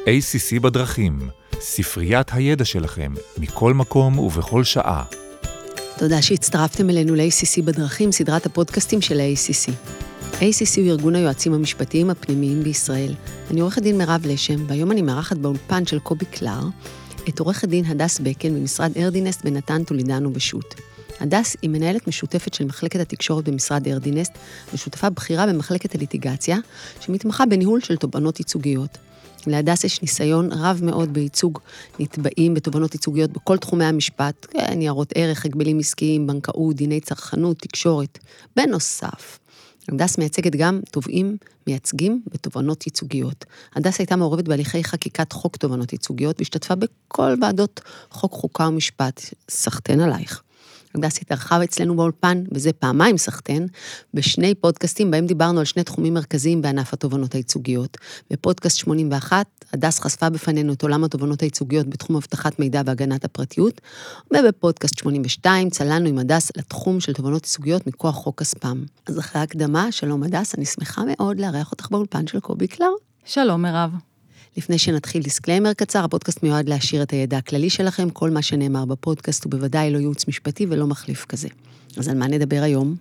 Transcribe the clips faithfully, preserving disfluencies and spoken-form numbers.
איי סי סי בדרכים, ספריית הידע שלכם, מכל מקום ובכל שעה. תודה שהצטרפתם אלינו ל-איי סי סי בדרכים, סדרת הפודקאסטים של ה-איי סי סי. איי סי סי הוא ארגון היועצים המשפטיים הפנימיים בישראל. אני עורכת דין מירב לשם, והיום אני מארחת באולפן של קובי קלר, את עורכת דין הדס בקן ממשרד ארדינסט בנתן טולידנו בשו"ת. הדס היא מנהלת משותפת של מחלקת התקשורת במשרד ארדינסט, ושותפה בכירה במחלקת הליטיגציה, שמתמחה בניהול של תובענות ייצוגיות. להדס יש ניסיון רב מאוד בייצוג נתבעים בתובענות ייצוגיות בכל תחומי המשפט, ניירות ערך, הגבלים עסקיים, בנקאות, דיני צרכנות, תקשורת. בנוסף, הדס מייצגת גם תובעים מייצגים בתובענות ייצוגיות. הדס הייתה מעורבת בהליכי חקיקת חוק תובענות ייצוגיות, והשתתפה בכל ועדות חוק חוקה ומשפט. סחתן עלייך. הדס התארחה אצלנו באולפן, וזה פעמיים סחתן, בשני פודקאסטים בהם דיברנו על שני תחומים מרכזיים בענף התובענות הייצוגיות. בפודקאסט שמונים ואחת, הדס חשפה בפנינו את עולם התובענות הייצוגיות בתחום הבטחת מידע והגנת הפרטיות, ובפודקאסט שמונים ושתיים צללנו עם הדס לתחום של תובענות ייצוגיות מכוח חוק הספאם. אז אחרי ההקדמה, שלום הדס, אני שמחה מאוד לארח אותך באולפן של קובי קלר. שלום מירב. לפני שנתחיל דיסקליימר קצר, הפודקאסט מיועד להשאיר את הידע הכללי שלכם, כל מה שנאמר בפודקאסט הוא בוודאי לא ייעוץ משפטי ולא מחליף כזה. אז על מה נדבר היום?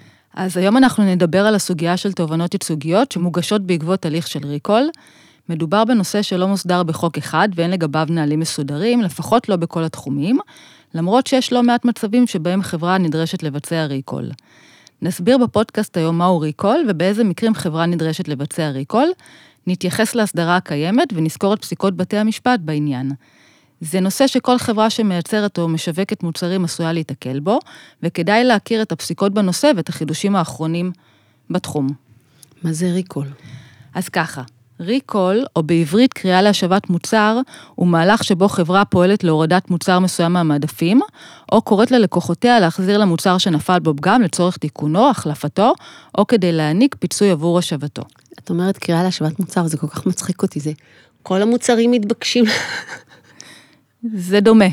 אז היום אנחנו נדבר על הסוגיה של תובענות ייצוגיות שמוגשות בעקבות הליך של ריקול. מדובר בנושא שלא מוסדר בחוק אחד ואין לגביו נהלים מסודרים, לפחות לא בכל התחומים, למרות שיש לא מעט מצבים שבהם חברה נדרשת לבצע ריקול. נסביר בפודקאסט היום מהו ריקול ובאיזה מקרים חברה נדרשת לבצע ריקול, נתייחס להסדרה הקיימת ונזכור את פסיקות בתי המשפט בעניין. זה נושא שכל חברה שמייצרת או משווקת מוצרים עשויה להתקל בו, וכדאי להכיר את הפסיקות בנושא ואת החידושים האחרונים בתחום. מה זה ריקול? אז ככה, ריקול, או בעברית קריאה להשבת מוצר, הוא מהלך שבו חברה פועלת להורדת מוצר מסוים מהמדפים, או קוראת ללקוחותיה להחזיר למוצר שנפל בו פגם לצורך תיקונו, החלפתו, או כדי להעניק פיצוי עבור השבתו. את אומרת קריאה להשבת מוצר, זה כל כך מצחיק אותי, זה כל המוצרים מתבקשים. זה דומה.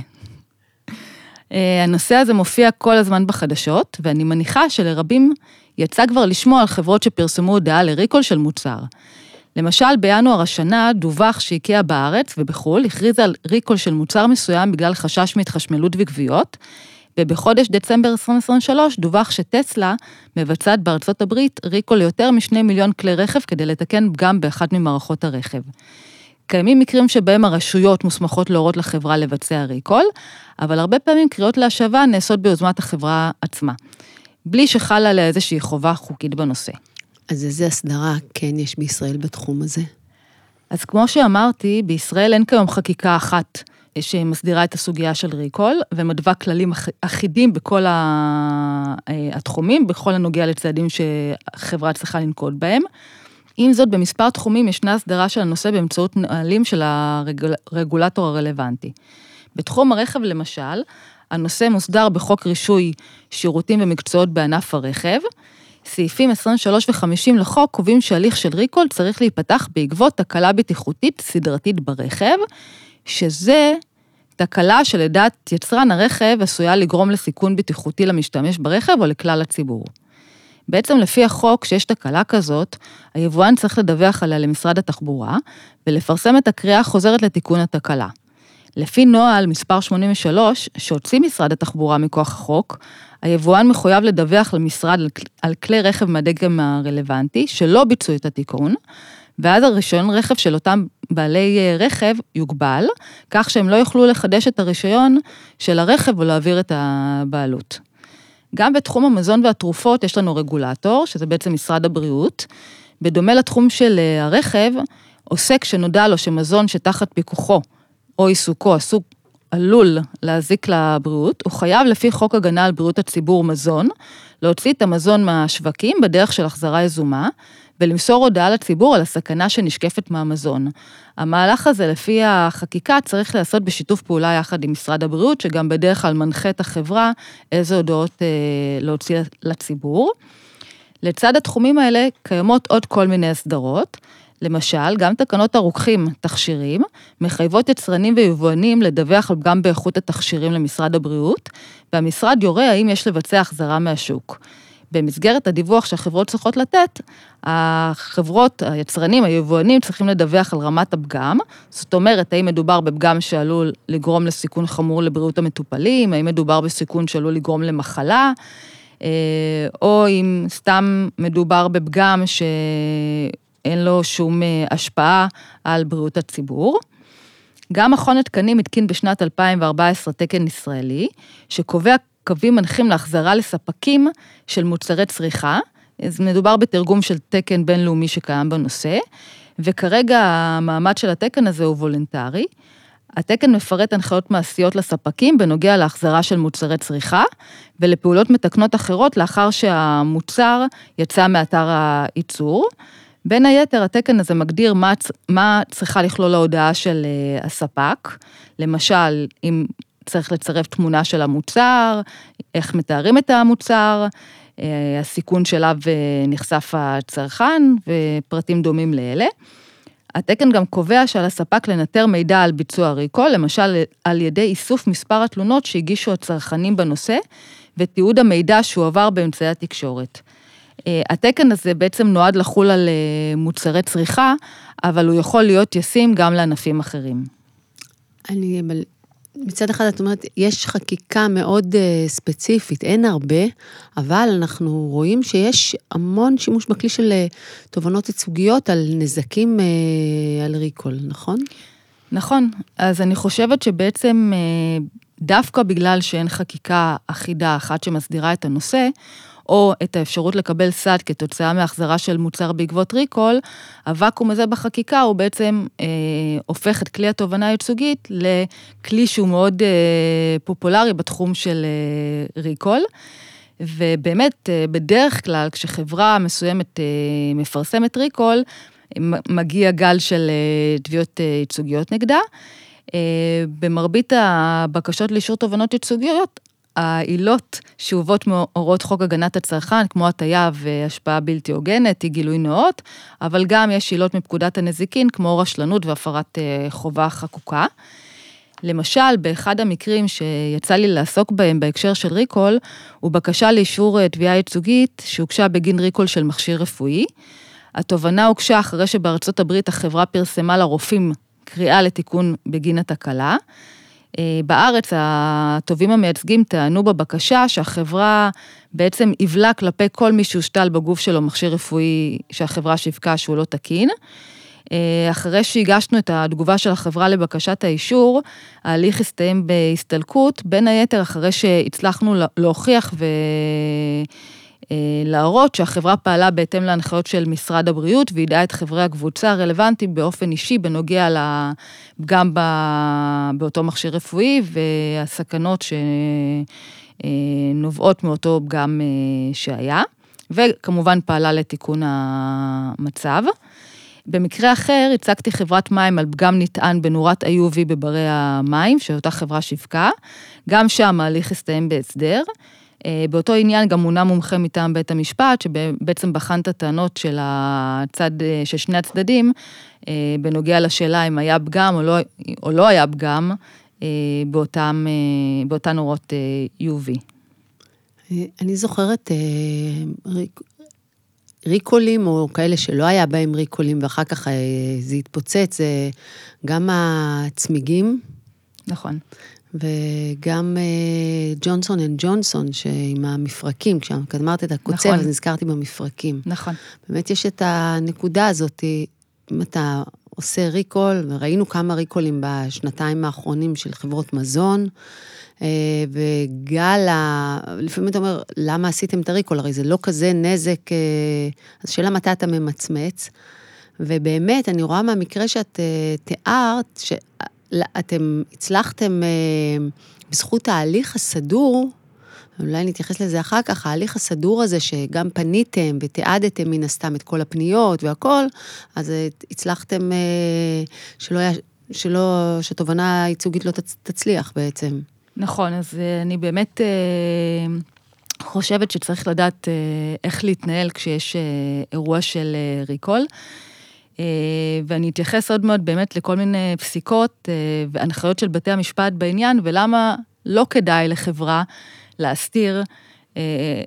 הנושא הזה מופיע כל הזמן בחדשות, ואני מניחה שלרבים יצא כבר לשמוע על חברות שפרסמו הודעה לריקול של מוצר. למשל, בינואר השנה דווח שאיקאה בארץ ובחול הכריזה על ריקול של מוצר מסוים בגלל חשש מהתחשמלות וגוויות, ובחודש דצמבר עשרים עשרים ושלוש דווח שטסלה מבצעת בארצות הברית ריקול ליותר משני מיליון כלי רכב כדי לתקן פגם באחת ממערכות הרכב. קיימים מקרים שבהם הרשויות מוסמכות להורות לחברה לבצע ריקול, אבל הרבה פעמים קריאות להשבה נעשות ביוזמת החברה עצמה, בלי שחלה עליה איזושהי חובה חוקית בנושא. אז איזה הסדרה כן יש בישראל בתחום הזה? אז כמו שאמרתי, בישראל אין כיום חקיקה אחת שמסדירה את הסוגיה של ריקול, ומדווה כללים אחידים בכל התחומים, בכל הנוגע לצעדים שחברה צריכה לנקוט בהם. עם זאת, במספר תחומים ישנה הסדרה של הנושא באמצעות נהלים של הרגולטור הרלוונטי. בתחום הרכב למשל, הנושא מוסדר בחוק רישוי שירותים ומקצועות בענף הרכב, סעיפים עשרים ושלוש ו-חמישים לחוק קובעים שהליך של ריקול צריך להיפתח בעקבות תקלה בטיחותית סדרתית ברכב, שזה תקלה שלדעת יצרן הרכב עשויה לגרום לסיכון בטיחותי למשתמש ברכב או לכלל הציבור. בעצם לפי החוק שיש תקלה כזאת, היבואן צריך לדווח עליה למשרד התחבורה, ולפרסם את הקריאה החוזרת לתיקון התקלה. לפי נוהל מספר שמונים ושלוש, שהוציא משרד התחבורה מכוח החוק, היבואן מחויב לדווח למשרד על כלי רכב מהדגם הרלוונטי, שלא ביצעו את התיקון, ואז הרישיון רכב של אותם בעלי רכב יוגבל, כך שהם לא יוכלו לחדש את הרישיון של הרכב או להעביר את הבעלות. גם בתחום המזון והתרופות יש לנו רגולטור, שזה בעצם משרד הבריאות. בדומה לתחום של הרכב, עוסק שנודע לו שמזון שתחת פיקוחו או עיסוקו עסוק עלול להזיק לבריאות, הוא חייב לפי חוק הגנה על בריאות הציבור מזון, להוציא את המזון מהשווקים בדרך של החזרה יזומה, ולמסור הודעה לציבור על הסכנה שנשקפת מהמזון. המהלך הזה לפי החקיקה צריך לעשות בשיתוף פעולה יחד עם משרד הבריאות, שגם בדרך כלל מנחה את החברה איזה הודעות אה, להוציא לציבור. לצד התחומים האלה קיימות עוד כל מיני הסדרות, למשל, גם תקנות הרוקחים, תכשירים, מחייבות יצרנים ויבואנים לדווח גם באיכות התכשירים למשרד הבריאות, והמשרד יורה האם יש לבצע החזרה מהשוק. במסגרת הדיווח שהחברות צריכות לתת, החברות, היצרנים, היבואנים, צריכים לדווח על רמת הפגם, זאת אומרת, האם מדובר בפגם שעלול לגרום לסיכון חמור לבריאות המטופלים, האם מדובר בסיכון שעלול לגרום למחלה, או אם סתם מדובר בפגם שאין לו שום השפעה על בריאות הציבור. גם מכון התקנים התקין בשנת אלפיים וארבע עשרה תקן ישראלי, שקובע קווים מנחים להחזרה לספקים של מוצרי צריכה, אז מדובר בתרגום של תקן בינלאומי שקיים בנושא, וכרגע המעמד של התקן הזה הוא וולונטרי. התקן מפרט הנחיות מעשיות לספקים בנוגע להחזרה של מוצרי צריכה, ולפעולות מתקנות אחרות לאחר שהמוצר יצא מאתר הייצור. בין היתר, התקן הזה מגדיר מה, מה צריכה לכלול ההודעה של הספק, למשל, אם צריך לצרף תמונה של המוצר, איך מתארים את המוצר, הסיכון שלה ונחשף הצרכן, ופרטים דומים לאלה. התקן גם קובע שעל הספק לנטר מידע על ביצוע ריקול, למשל על ידי איסוף מספר התלונות שהגישו הצרכנים בנושא, ותיעוד המידע שהועבר באמצעי התקשורת. התקן הזה בעצם נועד לחול על מוצרי צריכה, אבל הוא יכול להיות ישים גם לענפים אחרים. אני, מצד אחד, את אומרת, יש חקיקה מאוד ספציפית, אין הרבה, אבל אנחנו רואים שיש המון שימוש בכלי של תובנות ייצוגיות על נזקים על ריקול, נכון? נכון, אז אני חושבת שבעצם דווקא בגלל שאין חקיקה אחידה אחת שמסדירה את הנושא, או את האפשרות לקבל סעד כתוצאה מהחזרה של מוצר בעקבות ריקול, הוואקום הזה בחקיקה הוא בעצם אה, הופך את כלי התובנה הייצוגית לכלי שהוא מאוד אה, פופולרי בתחום של אה, ריקול, ובאמת אה, בדרך כלל כשחברה מסוימת אה, מפרסמת ריקול, מגיע גל של אה, תביעות אה, ייצוגיות נגדה, אה, במרבית הבקשות לאישור תובנות ייצוגיות, העילות שאובות מאורות חוק הגנת הצרכן, כמו הטעיה והשפעה בלתי הוגנת, היא גילוי נאות, אבל גם יש עילות מפקודת הנזיקין, כמו רשלנות והפרת חובה חקוקה. למשל, באחד המקרים שיצא לי לעסוק בהם בהקשר של ריקול, הוא בקשה לאישור תביעה ייצוגית שהוגשה בגין ריקול של מכשיר רפואי. התובנה הוגשה אחרי שבארצות הברית החברה פרסמה לרופאים קריאה לתיקון בגין התקלה. בארץ הטובים המייצגים טענו בבקשה שהחברה בעצם הבלה כלפי כל מי שהושתל בגוף שלו מכשיר רפואי שהחברה שיווקה שהוא לא תקין. אחרי שהגשנו את התגובה של החברה לבקשת האישור, ההליך הסתיים בהסתלקות, בין היתר אחרי שהצלחנו להוכיח ולהראות שהחברה פעלה בהתאם להנחיות של משרד הבריאות, וידעה את חברי הקבוצה הרלוונטיים באופן אישי בנוגע גם באותו מכשיר רפואי, והסכנות שנובעות מאותו פגם שהיה, וכמובן פעלה לתיקון המצב. במקרה אחר, הצגתי חברת מים על פגם נטען בנורת איי יו וי בברי המים, שאותה חברה שיווקה, גם שם ההליך הסתיים בהסדר, באותו עניין גם מונה מומחה מטעם בית המשפט, שבעצם בחן את הטענות של הצד, של שני הצדדים, בנוגע לשאלה אם היה פגם או לא, או לא היה פגם, באותם, באותן נורות איי יו וי. אני זוכרת ריקולים, או כאלה שלא היה בהם ריקולים, ואחר כך זה התפוצץ, זה גם הצמיגים. נכון. וגם ג'ונסון אנד ג'ונסון, שעם המפרקים, כשאמרת את הקוצב, נכון. אז נזכרתי במפרקים. נכון. באמת יש את הנקודה הזאת, אם אתה עושה ריקול, וראינו כמה ריקולים בשנתיים האחרונים של חברות מזון, וגל, לפעמים אתה אומר, למה עשיתם את הריקול? הרי זה לא כזה נזק, אז שאלה מתי אתה ממצמץ, ובאמת, אני רואה מהמקרה שאת תיארת, שאתם הצלחתם בזכות ההליך הסדור, אולי נתייחס לזה אחר כך, ההליך הסדור הזה שגם פניתם ותיעדתם מן הסתם את כל הפניות והכל, אז הצלחתם שלא, שלא, שתובנה ייצוגית לא תצליח בעצם. נכון, אז אני באמת חושבת שצריך לדעת איך להתנהל כשיש אירוע של ריקול, ואני אתייחס עוד מאוד באמת לכל מיני פסיקות והנחיות של בתי המשפט בעניין, ולמה לא כדאי לחברה להסתיר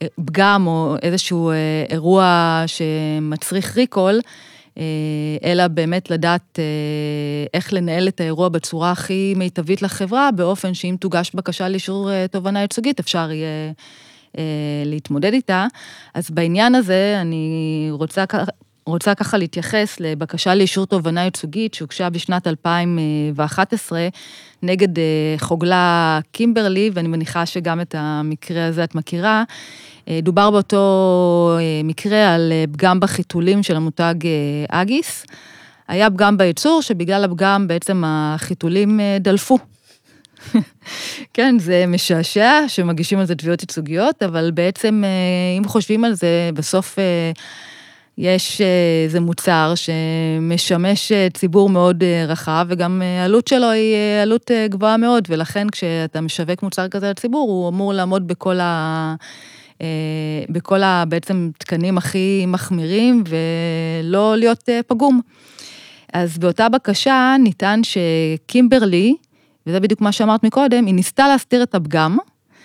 פגם או איזשהו אירוע שמצריך ריקול, אלא באמת לדעת איך לנהל את האירוע בצורה הכי מיטבית לחברה, באופן שאם תוגש בקשה לאישור תובענה ייצוגית, אפשר יהיה להתמודד איתה. אז בעניין הזה אני רוצה, רוצה ככה להתייחס לבקשה לאישור תובענה ייצוגית, שהוגשה בשנת אלפיים ואחת עשרה, נגד חוגלה קימברלי, ואני מניחה שגם את המקרה הזה את מכירה. דובר באותו מקרה על פגם בחיתולים של המותג אגיס. היה פגם בייצור, שבגלל הפגם בעצם החיתולים דלפו. כן, זה משעשע שמגישים על זה תביעות ייצוגיות, אבל בעצם אם חושבים על זה, בסוף יש איזה מוצר שמשמש ציבור מאוד רחב, וגם העלות שלו היא עלות גבוהה מאוד, ולכן כשאתה משווק מוצר כזה לציבור, הוא אמור לעמוד בכל ה... בכל ה... בעצם תקנים הכי מחמירים, ולא להיות פגום. אז באותה בקשה ניתן שקימברלי, וזה בדיוק מה שאמרת מקודם, היא ניסתה להסתיר את הפגם,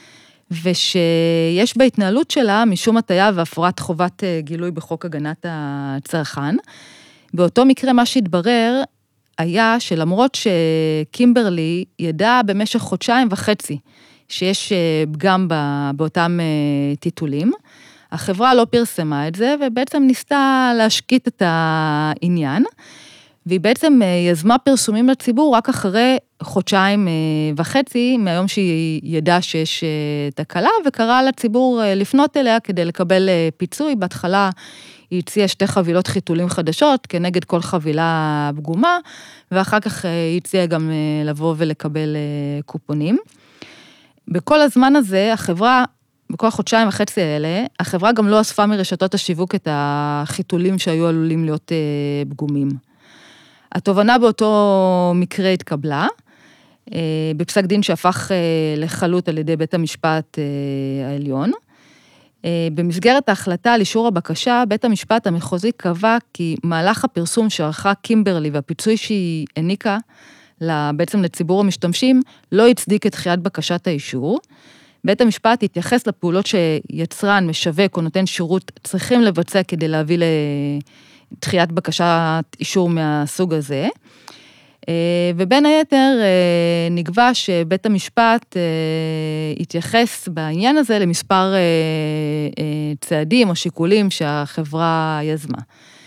ושיש בהתנהלות שלה משום הטעיה והפרת חובת גילוי בחוק הגנת הצרכן. באותו מקרה מה שהתברר היה שלמרות שקימברלי ידע במשך חודשיים וחצי שיש פגם באותם טיטולים, החברה לא פרסמה את זה, ובעצם ניסתה להשקיט את העניין, והיא בעצם יזמה פרסומים לציבור רק אחרי חודשיים וחצי, מהיום שהיא ידעה שיש תקלה, וקראה לציבור לפנות אליה כדי לקבל פיצוי. בהתחלה היא הציעה שתי חבילות חיתולים חדשות, כנגד כל חבילה פגומה, ואחר כך היא הציעה גם לבוא ולקבל קופונים. בכל הזמן הזה, החברה, בכל החודשיים וחצי האלה, החברה גם לא אספה מרשתות השיווק את החיתולים שהיו עלולים להיות פגומים. התובנה באותו מקרה התקבלה, בפסק דין שהפך לחלוט על ידי בית המשפט העליון. במסגרת ההחלטה על אישור הבקשה, בית המשפט המחוזי קבע כי מהלך הפרסום שערכה קימברלי והפיצוי שהיא העניקה בעצם לציבור המשתמשים, לא הצדיק את דחיית בקשת האישור. בית המשפט התייחס לפעולות שיצרן, משווק או נותן שירות צריכים לבצע כדי להביא לדחיית בקשת אישור מהסוג הזה. ובין היתר נקבע שבית המשפט התייחס בעניין הזה למספר צעדים או שיקולים שהחברה יזמה.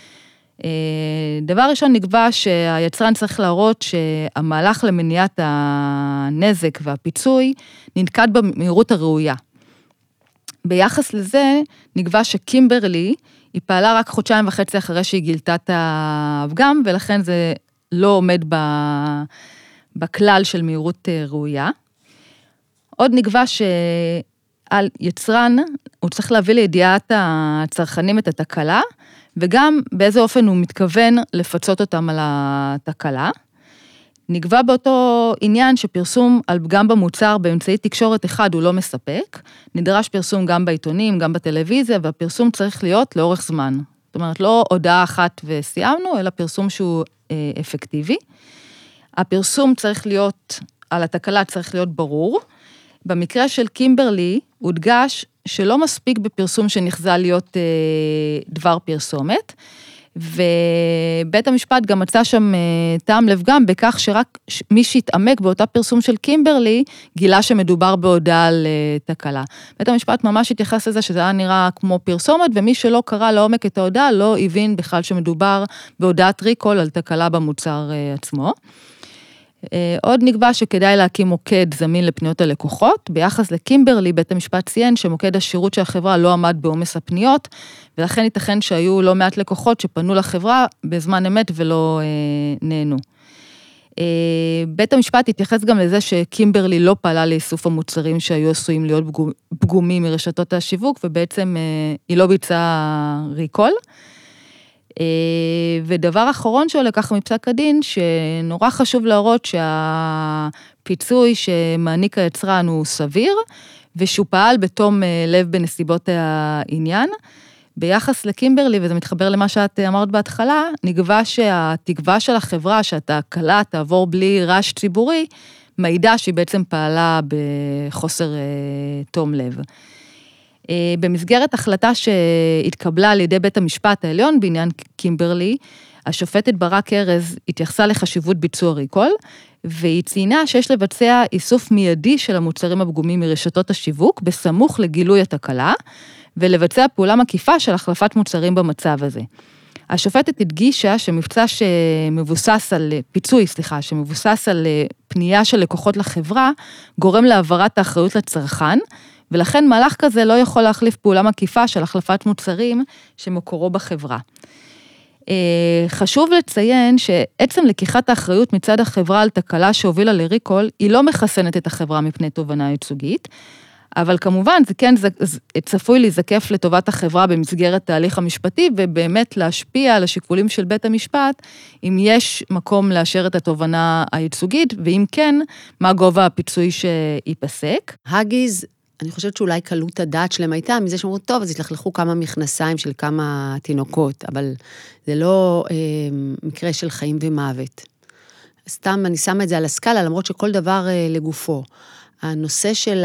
דבר ראשון נקבע שהיצרן צריך להראות שהמהלך למניעת הנזק והפיצוי ננקט במהירות הראויה. ביחס לזה נקבע שקימברלי היא פעלה רק חודשיים וחצי אחרי שהיא גילתה את הפגם, ולכן זה לא עומד בכלל של מהירות ראויה. עוד נקבע שעל יצרן הוא צריך להביא לידיעת הצרכנים את התקלה, וגם באיזה אופן הוא מתכוון לפצות אותם על התקלה. נקבע באותו עניין שפרסום על פגם במוצר באמצעי תקשורת אחד הוא לא מספק, נדרש פרסום גם בעיתונים, גם בטלוויזיה, והפרסום צריך להיות לאורך זמן. זאת אומרת, לא הודעה אחת וסיימנו, אלא פרסום שהוא אה, אפקטיבי. הפרסום צריך להיות, על התקלה צריך להיות ברור. במקרה של קימברלי, הודגש שלא מספיק בפרסום שנחזה להיות אה, דבר פרסומת, ובית המשפט גם מצא שם טעם לב גם בכך שרק מי שהתעמק באותה פרסום של קימברלי, גילה שמדובר בהודעה על תקלה. בית המשפט ממש התייחס לזה שזה היה נראה כמו פרסומת, ומי שלא קרא לעומק את ההודעה, לא הבין בכלל שמדובר בהודעת ריקול על תקלה במוצר עצמו. עוד נקבע שכדאי להקים מוקד זמין לפניות הלקוחות, ביחס לקימברלי בית המשפט ציין שמוקד השירות של החברה לא עמד בעומס הפניות, ולכן ייתכן שהיו לא מעט לקוחות שפנו לחברה בזמן אמת ולא אה, נהנו. אה, בית המשפט התייחס גם לזה שקימברלי לא פעלה לאיסוף המוצרים שהיו עשויים להיות פגומים מרשתות השיווק, ובעצם אה, היא לא ביצעה ריקול. ודבר אחרון שעולה ככה מפסק הדין, שנורא חשוב להראות שהפיצוי שמעניק היצרן הוא סביר, ושהוא פעל בתום לב בנסיבות העניין. ביחס לקימברלי, וזה מתחבר למה שאת אמרת בהתחלה, נקבע שהתקווה של החברה, שהתקלה תעבור בלי רעש ציבורי, מעידה שהיא בעצם פעלה בחוסר תום לב. במסגרת החלטה שהתקבלה על ידי בית המשפט העליון בעניין קימברלי, השופטת ברק ארז התייחסה לחשיבות ביצוע ריקול, והיא ציינה שיש לבצע איסוף מיידי של המוצרים הפגומים מרשתות השיווק, בסמוך לגילוי התקלה, ולבצע פעולה מקיפה של החלפת מוצרים במצב הזה. השופטת הדגישה שמבצע שמבוסס על, פיצוי, סליחה, שמבוסס על פנייה של לקוחות לחברה, גורם להעברת האחריות לצרכן, ולכן מהלך כזה לא יכול להחליף פעולה מקיפה של החלפת מוצרים שמקורו בחברה. חשוב לציין שעצם לקיחת האחריות מצד החברה על תקלה שהובילה לריקול, היא לא מחסנת את החברה מפני תובענה ייצוגית, אבל כמובן זה כן צפוי להיזקף לטובת החברה במסגרת תהליך המשפטי, ובאמת להשפיע על השיקולים של בית המשפט, אם יש מקום לאשר את התובענה הייצוגית, ואם כן, מה גובה הפיצוי שיפסק. הגיז, אני חושבת שאולי קלות הדעת שלהם הייתה, מזה שאומרו, טוב, אז התלכלכו כמה מכנסיים של כמה תינוקות, אבל זה לא אה, מקרה של חיים ומוות. סתם אני שמה את זה על הסקאלה, למרות שכל דבר אה, לגופו. הנושא של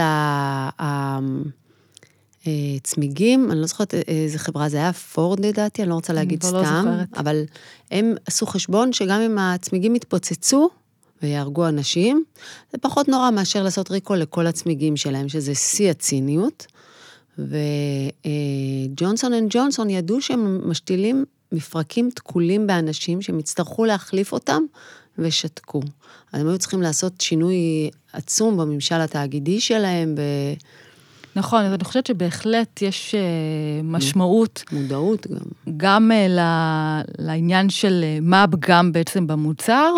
הצמיגים, אני לא זוכרת איזה חברה, זה היה פורד לדעתי, אני לא רוצה להגיד סתם, אבל הם עשו חשבון שגם אם הצמיגים התפוצצו ויהרגו אנשים, זה פחות נורא מאשר לעשות ריקול לכל הצמיגים שלהם, שזה שיא הציניות, וג'ונסון אנד ג'ונסון ידעו שהם משתילים מפרקים תקולים באנשים, שהם יצטרכו להחליף אותם, ושתקו. אז הם היו צריכים לעשות שינוי עצום בממשל התאגידי שלהם. ב... נכון, אז אני חושבת שבהחלט יש משמעות. מודעות גם. גם לעניין של מה הפגם בעצם במוצר,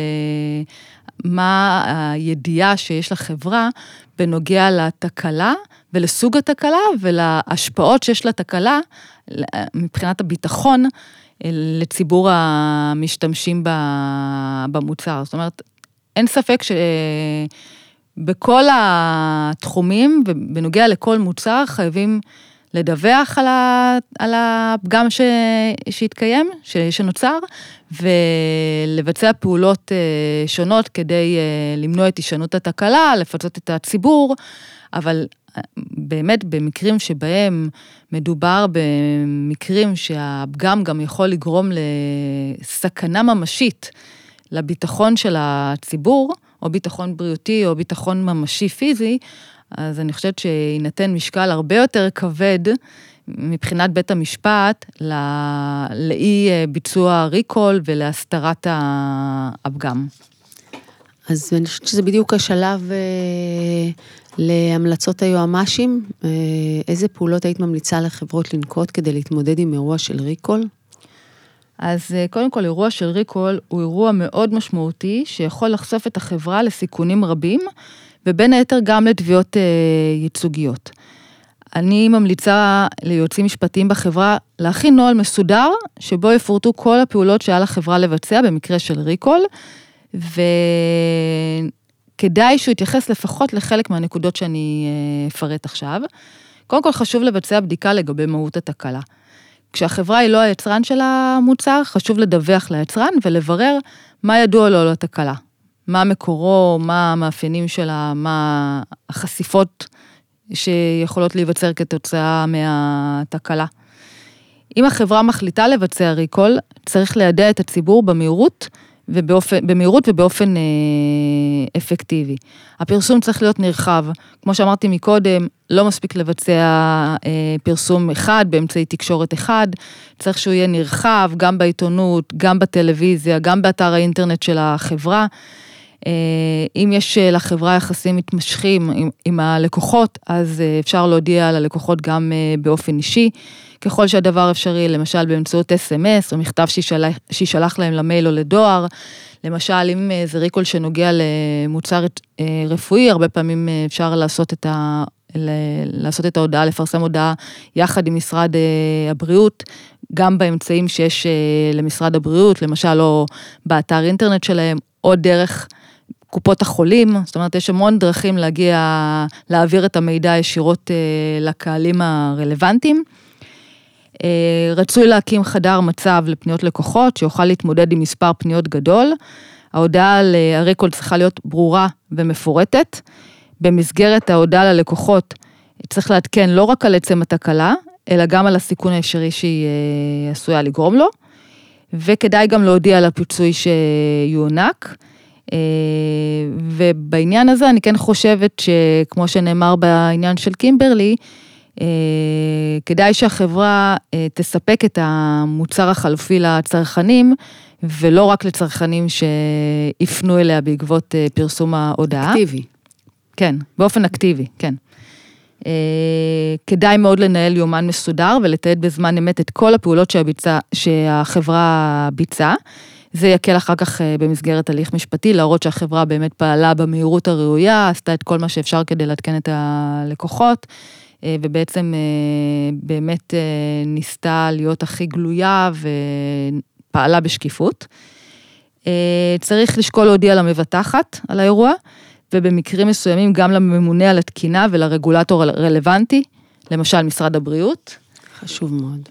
ומה הידיעה שיש לחברה בנוגע לתקלה, ולסוג התקלה, ולהשפעות שיש לתקלה, מבחינת הביטחון, לציבור המשתמשים במוצר. זאת אומרת, אין ספק שבכל התחומים, ובנוגע לכל מוצר, חייבים לדווח על הפגם שהתקיים, שנוצר, ולבצע פעולות שונות כדי למנוע את הישנות התקלה, לפצות את הציבור, אבל באמת במקרים שבהם מדובר במקרים שהפגם גם יכול לגרום לסכנה ממשית לביטחון של הציבור, או ביטחון בריאותי, או ביטחון ממשי פיזי, אז אני חושבת שיינתן משקל הרבה יותר כבד מבחינת בית המשפט לאי ביצוע ריקול ולהסתרת הפגם. אז אני חושבת שזה בדיוק השלב להמלצות היועמ"שים. איזה פעולות היית ממליצה לחברות לנקוט כדי להתמודד עם אירוע של ריקול? אז קודם כל, אירוע של ריקול הוא אירוע מאוד משמעותי, שיכול לחשוף את החברה לסיכונים רבים, ובין היתר גם לתביעות ייצוגיות. אני ממליצה ליועצים משפטיים בחברה להכין נוהל מסודר, שבו יפורטו כל הפעולות שעל החברה לבצע במקרה של ריקול, וכדאי שהוא יתייחס לפחות לחלק מהנקודות שאני אפרט עכשיו. קודם כל חשוב לבצע בדיקה לגבי מהות התקלה. כשהחברה היא לא היצרן של המוצר, חשוב לדווח ליצרן ולברר מה ידוע לו על התקלה. מה מקורו, מה המאפיינים שלה, מה החשיפות שיכולות להיווצר כתוצאה מהתקלה. אם החברה מחליטה לבצע ריקול, צריך לידע את הציבור במהירות, ובאופן, במהירות ובאופן אה, אפקטיבי. הפרסום צריך להיות נרחב. כמו שאמרתי מקודם, לא מספיק לבצע אה, פרסום אחד, באמצעי תקשורת אחד, צריך שהוא יהיה נרחב, גם בעיתונות, גם בטלוויזיה, גם באתר האינטרנט של החברה. אה, אם יש לחברה יחסים מתמשכים עם, עם הלקוחות, אז אה, אפשר להודיע על הלקוחות גם אה, באופן אישי, ככל שהדבר אפשרי, למשל באמצעות אס אם אס, או מכתב שישלח, שישלח להם למייל או לדואר, למשל אם זה ריקול שנוגע למוצר רפואי, הרבה פעמים אפשר לעשות את, ה, לעשות את ההודעה, לפרסם הודעה יחד עם משרד הבריאות, גם באמצעים שיש למשרד הבריאות, למשל או באתר אינטרנט שלהם, או דרך קופות החולים, זאת אומרת, יש המון דרכים להגיע, להעביר את המידע ישירות לקהלים הרלוונטיים. רצוי להקים חדר מצב לפניות לקוחות, שיוכל להתמודד עם מספר פניות גדול. ההודעה על הריקול צריכה להיות ברורה ומפורטת. במסגרת ההודעה ללקוחות, צריך לעדכן לא רק על עצם התקלה, אלא גם על הסיכון האפשרי שהיא עשויה לגרום לו, וכדאי גם להודיע על הפיצוי שיוענק, ובעניין הזה אני כן חושבת שכמו שנאמר בעניין של קימברלי, כדאי שהחברה תספק את המוצר החלופי לצרכנים, ולא רק לצרכנים שיפנו אליה בעקבות פרסום ההודעה. אקטיבי. כן, באופן אקטיבי, כן. כדאי מאוד לנהל יומן מסודר, ולתעד בזמן אמת את כל הפעולות שהביצע, שהחברה ביצעה. זה יקל אחר כך במסגרת הליך משפטי, להראות שהחברה באמת פעלה במהירות הראויה, עשתה את כל מה שאפשר כדי להתקן את הלקוחות, ובעצם באמת ניסתה להיות הכי גלויה ופעלה בשקיפות. צריך לשקול להודיע למבטחת על האירוע, ובמקרים מסוימים גם לממונה על התקינה ולרגולטור הרלוונטי, למשל משרד הבריאות. חשוב מאוד.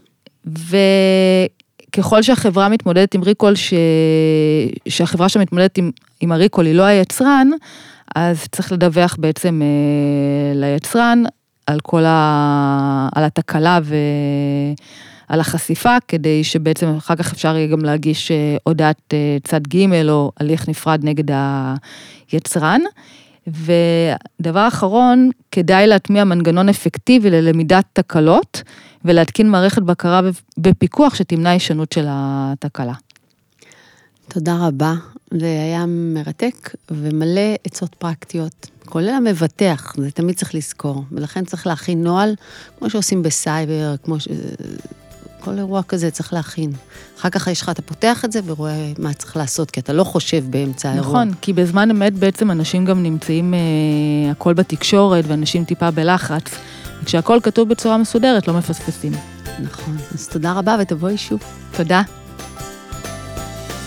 וככל שהחברה מתמודדת עם ריקול, ש... שהחברה שמתמודדת עם, עם הריקול היא לא היצרן, אז צריך לדווח בעצם אה, ליצרן על כל ה... על התקלה ועל החשיפה, כדי שבעצם אחר כך אפשר יהיה גם להגיש הודעת צד ג' או הליך נפרד נגד היצרן. ודבר אחרון, כדאי להטמיע מנגנון אפקטיבי ללמידת תקלות, ולהתקין מערכת בקרה בפיקוח שתמנע הישנות של התקלה. תודה רבה, זה היה מרתק ומלא עצות פרקטיות, כולל המבטח, זה תמיד צריך לזכור, ולכן צריך להכין נוהל, כמו שעושים בסייבר, כמו ש... כל אירוע כזה צריך להכין. אחר כך יש לך, אתה פותח את זה ורואה מה צריך לעשות, כי אתה לא חושב באמצע האירוע. נכון, כי בזמן אמת בעצם אנשים גם נמצאים, אה, הכל בתקשורת, ואנשים טיפה בלחץ, וכשהכל כתוב בצורה מסודרת, לא מפספסים. נכון, אז תודה רבה ותבואי שוב. תודה.